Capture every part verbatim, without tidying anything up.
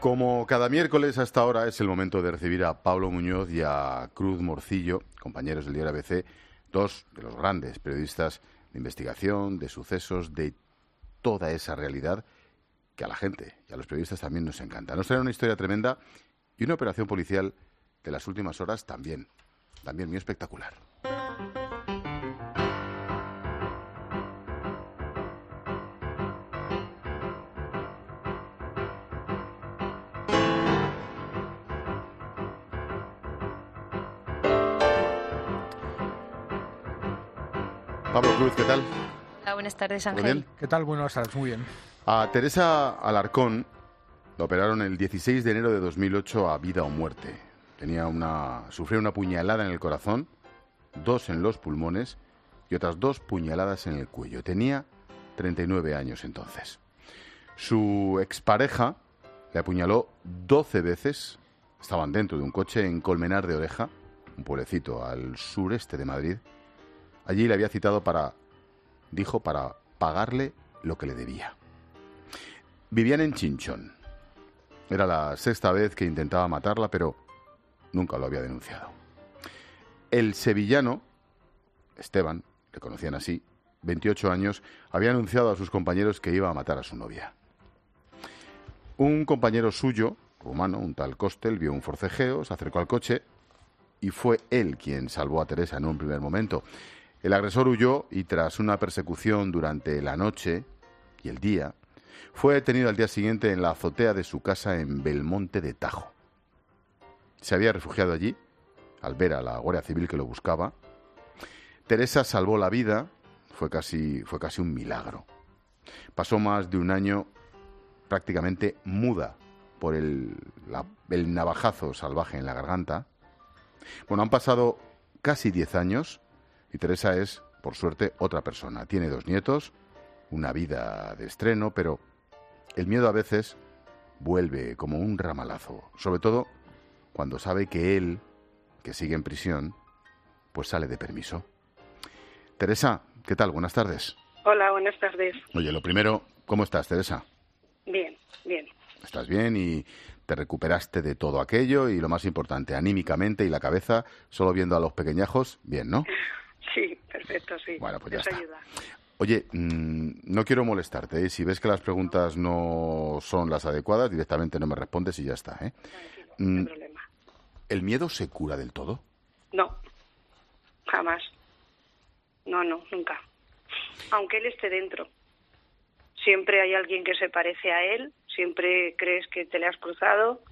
Como cada miércoles a esta hora es el momento de recibir a Pablo Muñoz y a Cruz Morcillo, compañeros del diario A B C, dos de los grandes periodistas de investigación, de sucesos, de toda esa realidad que a la gente y a los periodistas también nos encanta. Nos trae una historia tremenda y una operación policial de las últimas horas también, también muy espectacular. Pablo Cruz, ¿qué tal? Hola, buenas tardes, Ángel. Muy bien. ¿Qué tal? Buenas tardes, muy bien. A Teresa Alarcón la operaron el dieciséis de enero de dos mil ocho a vida o muerte. Tenía una, sufrió una puñalada en el corazón, dos en los pulmones y otras dos puñaladas en el cuello. Tenía treinta y nueve años entonces. Su expareja le apuñaló doce veces. Estaban dentro de un coche en Colmenar de Oreja, un pueblecito al sureste de Madrid. Allí le había citado para, dijo, para pagarle lo que le debía. Vivían en Chinchón. Era la sexta vez que intentaba matarla, pero nunca lo había denunciado. El sevillano, Esteban, le conocían así, veintiocho años, había anunciado a sus compañeros que iba a matar a su novia. Un compañero suyo, rumano, un tal Costel, vio un forcejeo, se acercó al coche y fue él quien salvó a Teresa en un primer momento. El agresor huyó y tras una persecución durante la noche y el día, fue detenido al día siguiente en la azotea de su casa en Belmonte de Tajo. Se había refugiado allí, al ver a la Guardia Civil que lo buscaba. Teresa salvó la vida, fue casi, fue casi un milagro. Pasó más de un año prácticamente muda por el, la, el navajazo salvaje en la garganta. Bueno, han pasado casi diez años y Teresa es, por suerte, otra persona. Tiene dos nietos, una vida de estreno, pero el miedo a veces vuelve como un ramalazo, sobre todo cuando sabe que él, que sigue en prisión, pues sale de permiso. Teresa, ¿qué tal? Buenas tardes. Hola, buenas tardes. Oye, lo primero, ¿cómo estás, Teresa? Bien, bien. ¿Estás bien y te recuperaste de todo aquello? Y lo más importante, anímicamente y la cabeza, solo viendo a los pequeñajos, bien, ¿no? Sí, perfecto, sí. Bueno, pues ya Eso está. ayuda. Oye, mmm, no quiero molestarte, ¿eh? Si ves que las preguntas no son las adecuadas, directamente no me respondes y ya está, ¿eh? Tranquilo, no hay Mm, problema. ¿El miedo se cura del todo? No, jamás. No, no, nunca. Aunque él esté dentro. Siempre hay alguien que se parece a él, siempre crees que te le has cruzado,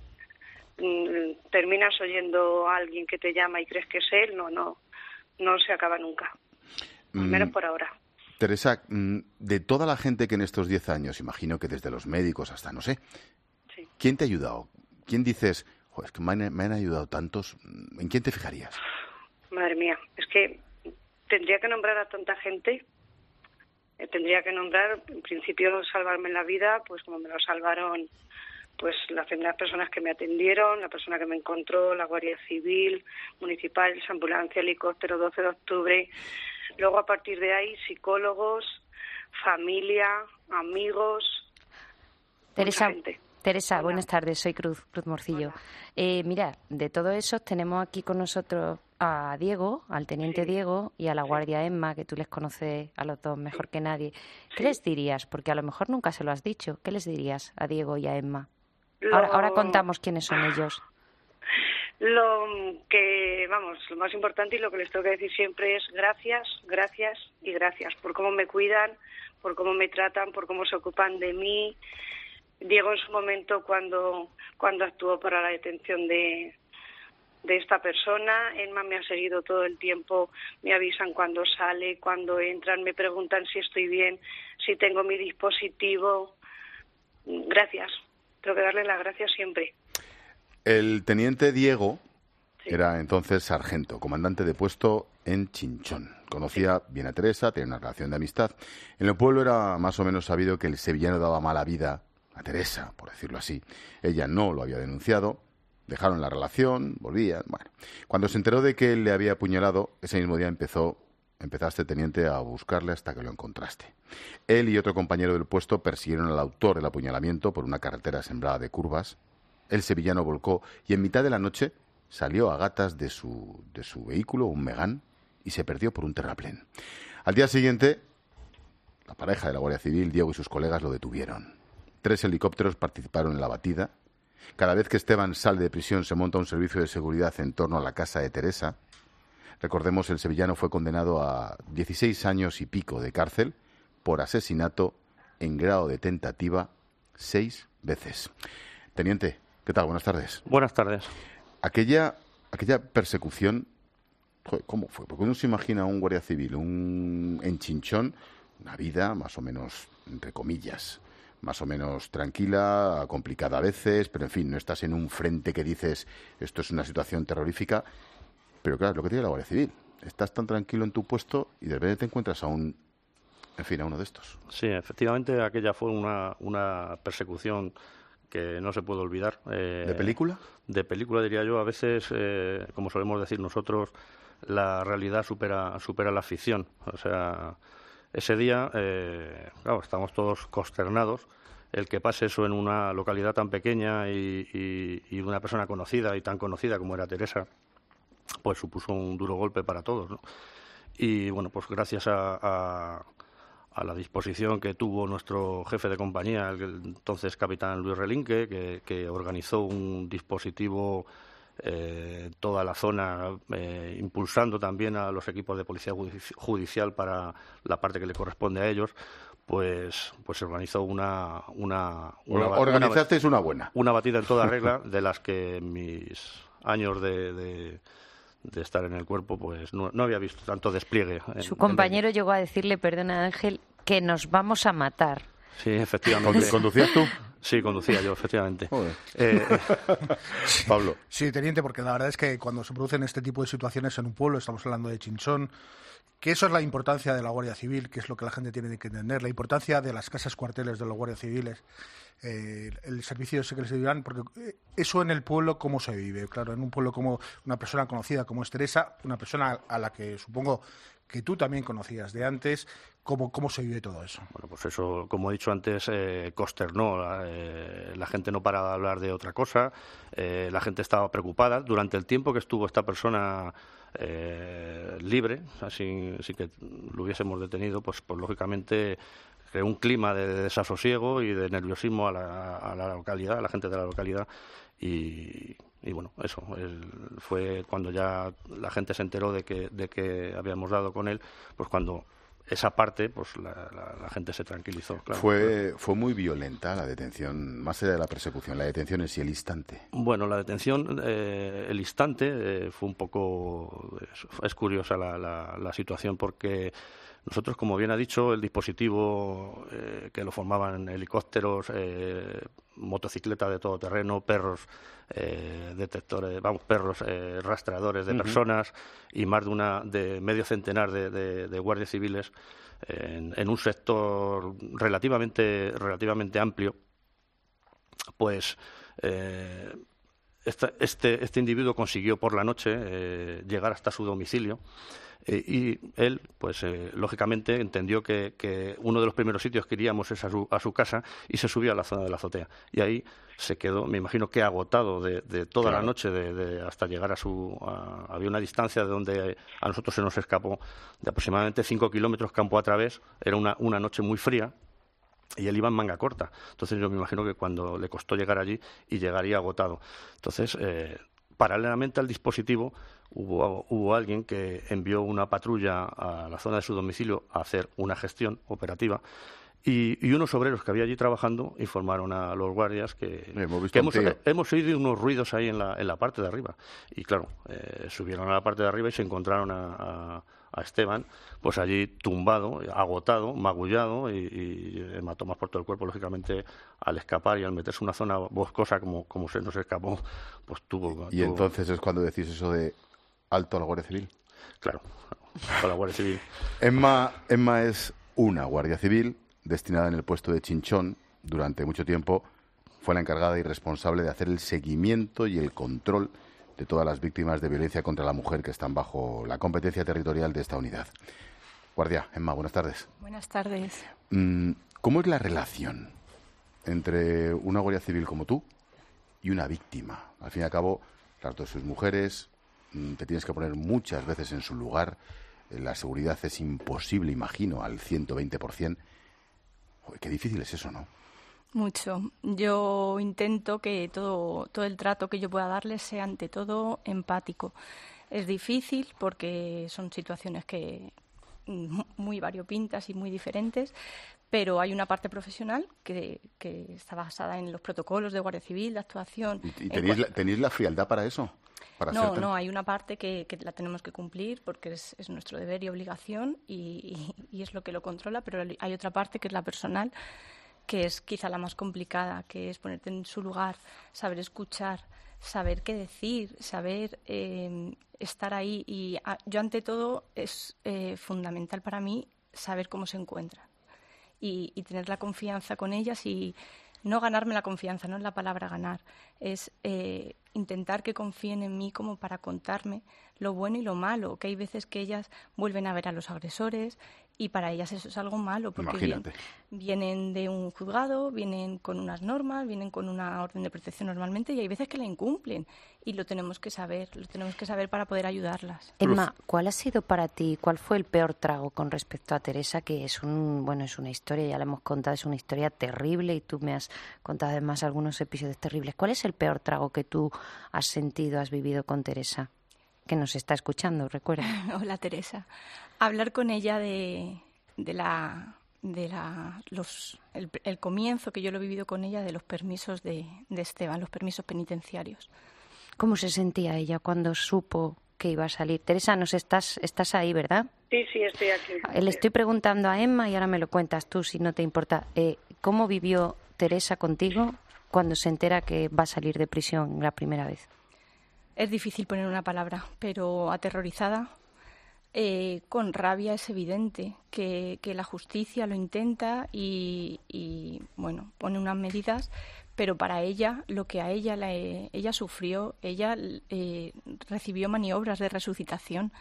mm, terminas oyendo a alguien que te llama y crees que es él, no, no, no se acaba nunca. Al Mm, menos por ahora. Teresa, mm, de toda la gente que en estos diez años, imagino que desde los médicos hasta, no sé, Sí. ¿quién te ha ayudado? ¿Quién dices, "Jo, es que me han, me han ayudado tantos"? ¿En quién te fijarías? Madre mía, es que tendría que nombrar a tanta gente. Eh, tendría que nombrar, en principio, salvarme la vida, pues como me lo salvaron pues las primeras personas que me atendieron, la persona que me encontró, la Guardia Civil, Municipal, ambulancia, helicóptero, doce de octubre. Luego, a partir de ahí, psicólogos, familia, amigos, Teresa, mucha gente. Teresa, Hola. buenas tardes, soy Cruz, Cruz Morcillo. Eh, mira, de todo eso tenemos aquí con nosotros a Diego, al teniente Sí. Diego y a la Sí. guardia Emma, que tú les conoces a los dos mejor Sí. que nadie. ¿Qué Sí. les dirías? Porque a lo mejor nunca se lo has dicho. ¿Qué les dirías a Diego y a Emma? Lo... Ahora, ahora contamos quiénes son ellos. Lo que, vamos, lo más importante y lo que les tengo que decir siempre es gracias, gracias y gracias por cómo me cuidan, por cómo me tratan, por cómo se ocupan de mí. Diego en su momento cuando cuando actuó para la detención de, de esta persona, Emma me ha seguido todo el tiempo, me avisan cuando sale, cuando entran, me preguntan si estoy bien, si tengo mi dispositivo. Gracias, tengo que darle las gracias siempre. El teniente Diego Sí. era entonces sargento, comandante de puesto en Chinchón. Conocía bien a Teresa, tenía una relación de amistad. En el pueblo era más o menos sabido que el sevillano daba mala vida a Teresa, por decirlo así. Ella no lo había denunciado, dejaron la relación, volvían. Bueno, cuando se enteró de que él le había apuñalado, ese mismo día empezó, empezaste, teniente, a buscarle hasta que lo encontraste. Él y otro compañero del puesto persiguieron al autor del apuñalamiento por una carretera sembrada de curvas. el sevillano volcó y en mitad de la noche salió a gatas de su, de su vehículo, un Megane, y se perdió por un terraplén. Al día siguiente, la pareja de la Guardia Civil, Diego y sus colegas, lo detuvieron. Tres helicópteros participaron en la batida. Cada vez que Esteban sale de prisión se monta un servicio de seguridad en torno a la casa de Teresa. Recordemos, el sevillano fue condenado a dieciséis años y pico de cárcel por asesinato en grado de tentativa seis veces. Teniente, ¿qué tal? Buenas tardes. Buenas tardes. Aquella, aquella persecución, joder, ¿cómo fue? Porque uno se imagina a un guardia civil, un en Chinchón, una vida más o menos, entre comillas, más o menos tranquila, complicada a veces, pero en fin, no estás en un frente que dices esto es una situación terrorífica. Pero claro, lo que tiene la Guardia Civil. Estás tan tranquilo en tu puesto y de repente te encuentras a un, en fin, a uno de estos. Sí, efectivamente, aquella fue una, una persecución que no se puede olvidar. Eh, ¿De película? De película, diría yo. A veces, eh, como solemos decir nosotros, la realidad supera, supera la ficción. O sea, ese día, eh, claro, estamos todos consternados. El que pase eso en una localidad tan pequeña y, y, y una persona conocida y tan conocida como era Teresa, pues supuso un duro golpe para todos, ¿no? Y bueno, pues gracias a, a, a la disposición que tuvo nuestro jefe de compañía, el entonces capitán Luis Relinque, que, que organizó un dispositivo eh, en toda la zona, eh, impulsando también a los equipos de policía judicial para la parte que le corresponde a ellos, pues pues se organizó una... una, una Organizasteis una, una buena. Una batida en toda regla, de las que en mis años de... de de estar en el cuerpo, pues no, no había visto tanto despliegue. En, Su compañero en llegó a decirle, perdona Ángel, que nos vamos a matar. Sí, efectivamente. ¿Conducías tú? Sí, conducía yo, efectivamente. Eh, sí, Pablo. Sí, teniente, porque la verdad es que cuando se producen este tipo de situaciones en un pueblo, estamos hablando de Chinchón, que eso es la importancia de la Guardia Civil, que es lo que la gente tiene que entender, la importancia de las casas cuarteles de los guardias civiles, eh, el servicio ese que les dirán, porque eso en el pueblo, ¿cómo se vive? Claro, en un pueblo como una persona conocida como es Teresa, una persona a la que supongo que tú también conocías de antes, ¿cómo, cómo se vive todo eso? Bueno, pues eso, como he dicho antes, eh, consternó. Eh, la gente no paraba de hablar de otra cosa, eh, la gente estaba preocupada. Durante el tiempo que estuvo esta persona eh, libre, así, así que lo hubiésemos detenido, pues, pues lógicamente creó un clima de desasosiego y de nerviosismo a la, a la localidad, a la gente de la localidad, y... Y bueno, eso el, fue cuando ya la gente se enteró de que, de que habíamos dado con él, pues cuando esa parte, pues la, la, la gente se tranquilizó. Claro. Fue, fue muy violenta la detención, más allá de la persecución, la detención en sí, el instante. Bueno, la detención, eh, el instante, eh, fue un poco... Es, es curiosa la, la, la situación porque... Nosotros, como bien ha dicho, el dispositivo eh, que lo formaban helicópteros, eh, motocicletas de todoterreno, perros eh, detectores, vamos, perros eh, rastreadores de uh-huh. personas y más de una de medio centenar de, de, de guardias civiles eh, en, en un sector relativamente relativamente amplio, pues eh, esta, este este individuo consiguió por la noche eh, llegar hasta su domicilio. Eh, y él, pues eh, lógicamente, entendió que, que uno de los primeros sitios que iríamos es a su, a su casa y se subió a la zona de la azotea. Y ahí se quedó, me imagino que agotado de, de toda claro. la noche de, de hasta llegar a su... A, había una distancia de donde a nosotros se nos escapó de aproximadamente cinco kilómetros campo a través. Era una, una noche muy fría. Y él iba en manga corta. Entonces yo me imagino que cuando le costó llegar allí y llegaría agotado. Entonces, eh, paralelamente al dispositivo, hubo, hubo alguien que envió una patrulla a la zona de su domicilio a hacer una gestión operativa. Y, y unos obreros que había allí trabajando informaron a los guardias que hemos, que hemos, hemos oído unos ruidos ahí en la, en la parte de arriba. Y claro, eh, subieron a la parte de arriba y se encontraron a... a a Esteban, pues allí tumbado, agotado, magullado y, y hematomas por todo el cuerpo. Lógicamente, al escapar y al meterse en una zona boscosa como, como se nos escapó, pues tuvo... Y tuvo... entonces es cuando decís eso de alto a la Guardia Civil. Claro, a la Guardia Civil. Emma, Emma es una Guardia Civil destinada en el puesto de Chinchón. Durante mucho tiempo fue la encargada y responsable de hacer el seguimiento y el control de todas las víctimas de violencia contra la mujer que están bajo la competencia territorial de esta unidad. Guardia, Emma, buenas tardes. Buenas tardes. ¿Cómo es la relación entre una guardia civil como tú y una víctima. Al fin y al cabo, las dos sus mujeres, te tienes que poner muchas veces en su lugar. La seguridad es imposible, imagino, al ciento veinte por ciento. Joder, qué difícil es eso, ¿no? Mucho. Yo intento que todo, todo el trato que yo pueda darles sea ante todo empático. Es difícil porque son situaciones que muy variopintas y muy diferentes, pero hay una parte profesional que, que está basada en los protocolos de Guardia Civil, de actuación. ¿Y, y tenéis, la, tenéis la frialdad para eso? Para no, tan... no, hay una parte que, que la tenemos que cumplir porque es, es nuestro deber y obligación y, y, y es lo que lo controla, pero hay otra parte que es la personal, que es quizá la más complicada, que es ponerte en su lugar, saber escuchar, saber qué decir, saber eh, estar ahí. Y a, yo, ante todo, es eh, fundamental para mí saber cómo se encuentran y, y tener la confianza con ellas y no ganarme la confianza, no es la palabra ganar, es eh, intentar que confíen en mí como para contarme lo bueno y lo malo, que hay veces que ellas vuelven a ver a los agresores y para ellas eso es algo malo, porque bien, vienen de un juzgado, vienen con unas normas, vienen con una orden de protección normalmente y hay veces que la incumplen y lo tenemos que saber, lo tenemos que saber para poder ayudarlas. Emma, ¿cuál ha sido para ti, cuál fue el peor trago con respecto a Teresa, que es un, bueno, es una historia, ya la hemos contado, es una historia terrible y tú me has contado además algunos episodios terribles. ¿Cuál es el peor trago que tú has sentido, has vivido con Teresa? Que nos está escuchando, recuerda. Hola, Teresa. Hablar con ella de, de la de la los el, el comienzo que yo lo he vivido con ella de los permisos de, de Esteban, los permisos penitenciarios. ¿Cómo se sentía ella cuando supo que iba a salir? Teresa, nos estás estás ahí, ¿verdad? Sí, sí, estoy aquí. Le estoy preguntando a Emma y ahora me lo cuentas tú, si no te importa. Eh, ¿Cómo vivió Teresa contigo cuando se entera que va a salir de prisión la primera vez? Es difícil poner una palabra, pero aterrorizada, eh, con rabia es evidente que, que la justicia lo intenta y, y, bueno, pone unas medidas, pero para ella, lo que a ella, la, ella sufrió, ella eh, recibió maniobras de resucitación,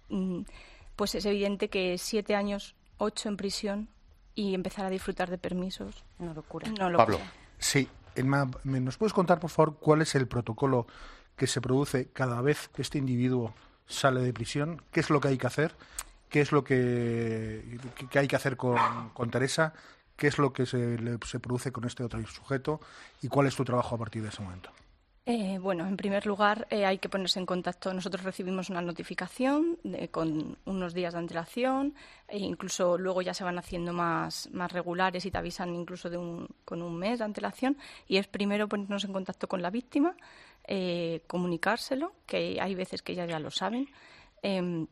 pues es evidente que siete años, ocho en prisión y empezar a disfrutar de permisos, no locura. No locura. Pablo. Sí, Emma, ¿nos puedes contar, por favor, cuál es el protocolo que se produce cada vez que este individuo sale de prisión? ¿Qué es lo que hay que hacer? ¿Qué es lo que, que hay que hacer con, con Teresa? ¿Qué es lo que se, le, se produce con este otro sujeto? ¿Y cuál es tu trabajo a partir de ese momento? Eh, bueno, en primer lugar eh, hay que ponerse en contacto. Nosotros recibimos una notificación de, con unos días de antelación e incluso luego ya se van haciendo más, más regulares y te avisan incluso de un, con un mes de antelación y es primero ponernos en contacto con la víctima, eh, comunicárselo, que hay veces que ellas ya lo saben, eh,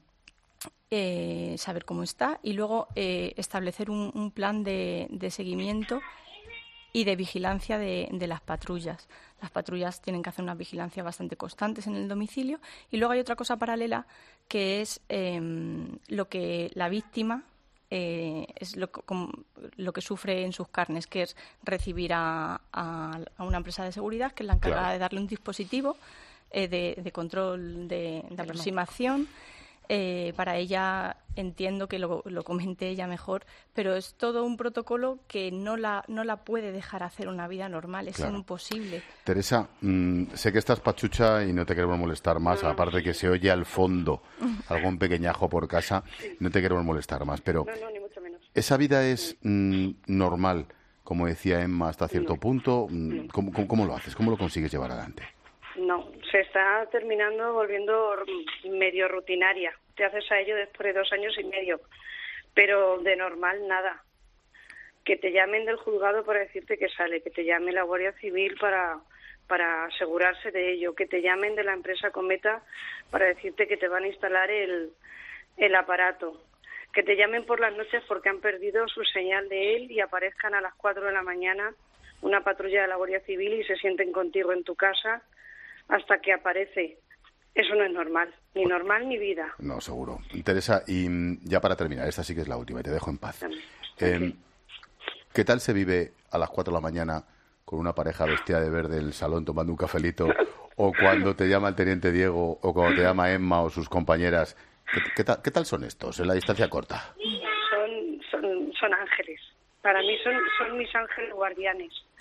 eh, saber cómo está y luego eh, establecer un, un plan de, de seguimiento y de vigilancia de, de las patrullas. Las patrullas tienen que hacer unas vigilancias bastante constantes en el domicilio. Y luego hay otra cosa paralela que es eh, lo que la víctima eh, es lo, lo que sufre en sus carnes, que es recibir a, a, a una empresa de seguridad que es la encargada claro. de darle un dispositivo eh, de, de control de, de aproximación. Eh, para ella entiendo que lo, lo comente ella mejor, pero es todo un protocolo que no la, no la puede dejar hacer una vida normal, es claro. imposible. Teresa, mmm, sé que estás pachucha y no te queremos molestar más, no. aparte que se oye al fondo algún pequeñajo por casa, no te queremos molestar más, pero no, no, ni mucho menos. ¿Esa vida es mmm, normal, como decía Emma, hasta cierto no. punto? No. ¿Cómo, cómo, ¿Cómo lo haces? ¿Cómo lo consigues llevar adelante? No, se está terminando volviendo medio rutinaria. Te haces a ello después de dos años y medio. Pero de normal, nada. Que te llamen del juzgado para decirte que sale, que te llame la Guardia Civil para, para asegurarse de ello, que te llamen de la empresa Cometa para decirte que te van a instalar el, el aparato, que te llamen por las noches porque han perdido su señal de él y aparezcan a las cuatro de la mañana una patrulla de la Guardia Civil y se sienten contigo en tu casa hasta que aparece. Eso no es normal, ni normal ni vida. No, seguro. Teresa, y ya para terminar, esta sí que es la última y te dejo en paz. Eh, ¿Qué tal se vive a las cuatro de la mañana con una pareja vestida de verde en el salón tomando un cafelito? O cuando te llama el teniente Diego, o cuando te llama Emma o sus compañeras. ¿Qué, qué, tal, qué tal son estos en la distancia corta? Son, son, son ángeles. Para mí son, son mis ángeles guardianes.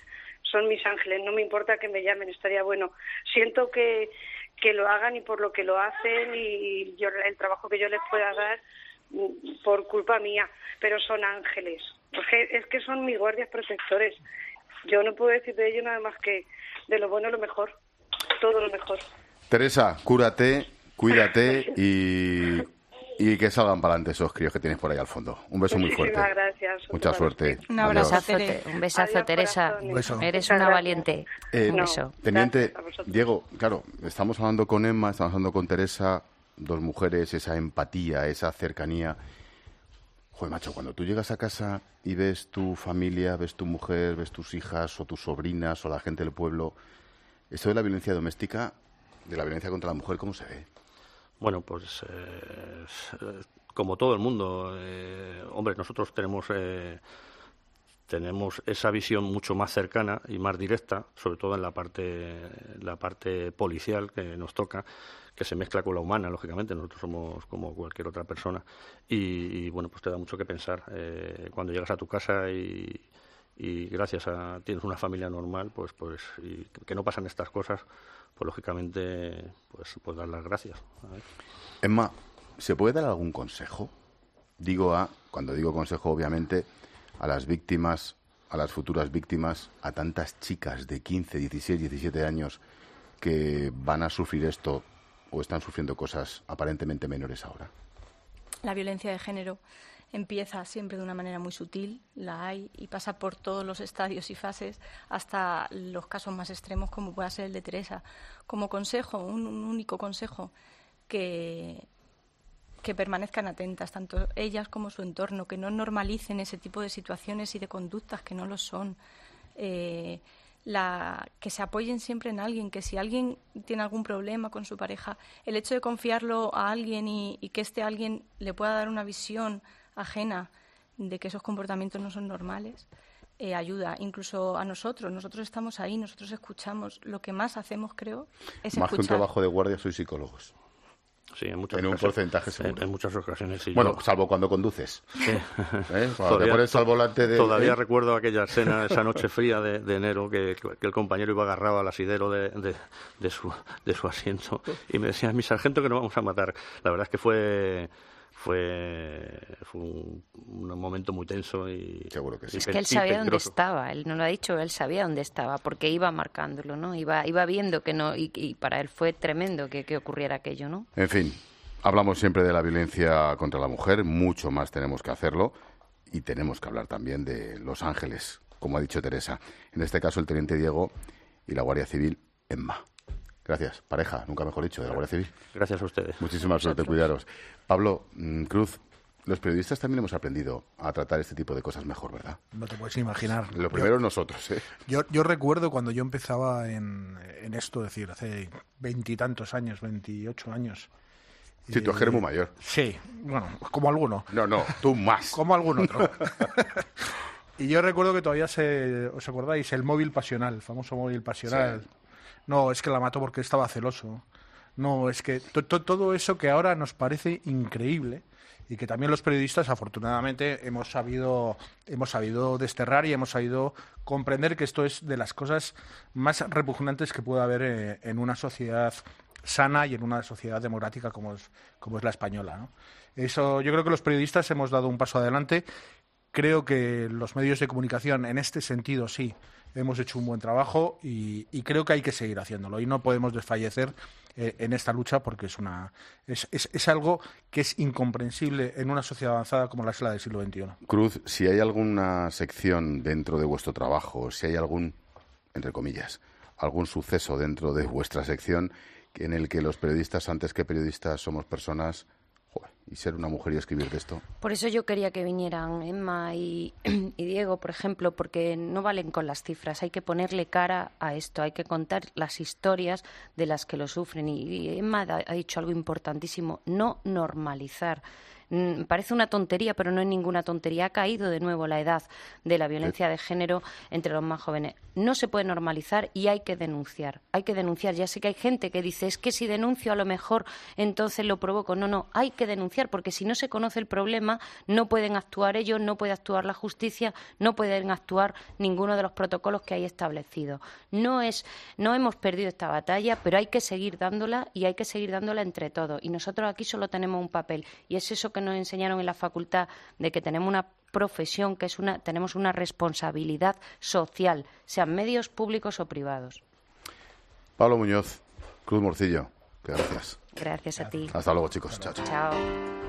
son mis ángeles, no me importa que me llamen, estaría bueno. Siento que, que lo hagan y por lo que lo hacen y yo el trabajo que yo les pueda dar por culpa mía, pero son ángeles. Porque es que son mis guardias protectores. Yo no puedo decir de ellos nada más que de lo bueno lo mejor, todo lo mejor. Teresa, cúrate, cuídate y, y que salgan para adelante esos críos que tienes por ahí al fondo. Un beso muy fuerte. Muchísimas gracias. Mucha suerte. Un abrazo, Adiós. Un besazo, Adiós, Teresa. corazones. Un beso. Eres Muchas una gracias. valiente. Eh, Un No. beso. Teniente Gracias a vosotros. Diego, claro, estamos hablando con Emma, estamos hablando con Teresa, dos mujeres, esa empatía, esa cercanía. Joder, macho, cuando tú llegas a casa y ves tu familia, ves tu mujer, ves tus hijas o tus sobrinas o la gente del pueblo, esto de la violencia doméstica, de la violencia contra la mujer, ¿cómo se ve? Bueno, pues eh, como todo el mundo, eh, hombre, nosotros tenemos eh, tenemos esa visión mucho más cercana y más directa, sobre todo en la parte la parte policial que nos toca, que se mezcla con la humana, lógicamente. Nosotros somos como cualquier otra persona y, y bueno, pues te da mucho que pensar eh, cuando llegas a tu casa y, y gracias a tienes una familia normal, pues pues y que no pasan estas cosas, pues lógicamente pues pues dar las gracias. ¿Sabes? Emma, ¿se puede dar algún consejo? Digo a, cuando digo consejo, obviamente, a las víctimas, a las futuras víctimas, a tantas chicas de quince, dieciséis, diecisiete años que van a sufrir esto o están sufriendo cosas aparentemente menores ahora. La violencia de género empieza siempre de una manera muy sutil, la hay, y pasa por todos los estadios y fases hasta los casos más extremos como pueda ser el de Teresa. Como consejo, un, un único consejo, que, que permanezcan atentas, tanto ellas como su entorno, que no normalicen ese tipo de situaciones y de conductas que no lo son. Eh, La, que se apoyen siempre en alguien, que si alguien tiene algún problema con su pareja, el hecho de confiarlo a alguien y, y que este alguien le pueda dar una visión ajena de que esos comportamientos no son normales, eh, ayuda. Incluso a nosotros, nosotros estamos ahí, nosotros escuchamos. Lo que más hacemos, creo, es Más que un escuchar. trabajo de guardia, sois psicólogos. Sí, en muchas En un ocasiones- porcentaje seguro. En, en muchas ocasiones, sí. Bueno, Yo- salvo cuando conduces. sí. ¿Eh? Cuando te Todavía- pones al volante de... Todavía ¿eh? recuerdo aquella escena, esa noche fría de, de enero, que, que el compañero iba agarrado al asidero de, de, de, su, de su asiento y me decía, mi sargento, que nos vamos a matar. La verdad es que fue fue, fue un, un momento muy tenso y... Seguro que sí. y Es pe- que él y sabía dónde peligroso. estaba, él no lo ha dicho, él sabía dónde estaba, porque iba marcándolo, ¿no? Iba, iba viendo que no, y, y para él fue tremendo que, que ocurriera aquello, ¿no? En fin, hablamos siempre de la violencia contra la mujer, mucho más tenemos que hacerlo y tenemos que hablar también de Los Ángeles, como ha dicho Teresa. En este caso, el teniente Diego y la Guardia Civil, Emma. Gracias, pareja, nunca mejor dicho, de la Guardia Civil. Gracias a ustedes. Muchísima suerte, cuidaros. Pablo, mm, Cruz, los periodistas también hemos aprendido a tratar este tipo de cosas mejor, ¿verdad? No te puedes imaginar. Lo primero nosotros, ¿eh? Yo, yo recuerdo cuando yo empezaba en, en esto, es decir, hace veintitantos años, veintiocho años. Sí, tú eres muy mayor. Sí, bueno, como alguno. No, no, tú más. Como algún otro. Y yo recuerdo que todavía se, ¿os acordáis? El móvil pasional, el famoso móvil pasional. Sí. No, es que la mató porque estaba celoso. No, es que to- to- todo eso que ahora nos parece increíble y que también los periodistas, afortunadamente, hemos sabido, hemos sabido desterrar y hemos sabido comprender que esto es de las cosas más repugnantes que puede haber eh, en una sociedad sana y en una sociedad democrática como es, como es la española, ¿no? Eso, yo creo que los periodistas hemos dado un paso adelante. Creo que los medios de comunicación, en este sentido, sí, hemos hecho un buen trabajo y, y creo que hay que seguir haciéndolo. Y no podemos desfallecer eh, en esta lucha porque es, una, es, es, es algo que es incomprensible en una sociedad avanzada como la es la del siglo veintiuno. Cruz, si hay alguna sección dentro de vuestro trabajo, si hay algún, entre comillas, algún suceso dentro de vuestra sección en el que los periodistas, antes que periodistas, somos personas, joder, y ser una mujer y escribir de esto. Por eso yo quería que vinieran Emma y, y Diego, por ejemplo, porque no valen con las cifras, hay que ponerle cara a esto, hay que contar las historias de las que lo sufren. Y, y Emma ha, ha dicho algo importantísimo, no normalizar. Mm, Parece una tontería, pero no es ninguna tontería. Ha caído de nuevo la edad de la violencia de género entre los más jóvenes. No se puede normalizar y hay que denunciar. Hay que denunciar. Ya sé que hay gente que dice, es que si denuncio a lo mejor entonces lo provoco. No, no, hay que denunciar denunciar, porque si no se conoce el problema, no pueden actuar ellos, no puede actuar la justicia, no pueden actuar ninguno de los protocolos que hay establecidos. No es, no hemos perdido esta batalla, pero hay que seguir dándola y hay que seguir dándola entre todos. Y nosotros aquí solo tenemos un papel, y es eso que nos enseñaron en la facultad, de que tenemos una profesión, que es una, tenemos una responsabilidad social, sean medios públicos o privados. Pablo Muñoz, Cruz Morcillo, gracias. Gracias a ti. Hasta luego, chicos. Chao, chao. Chao.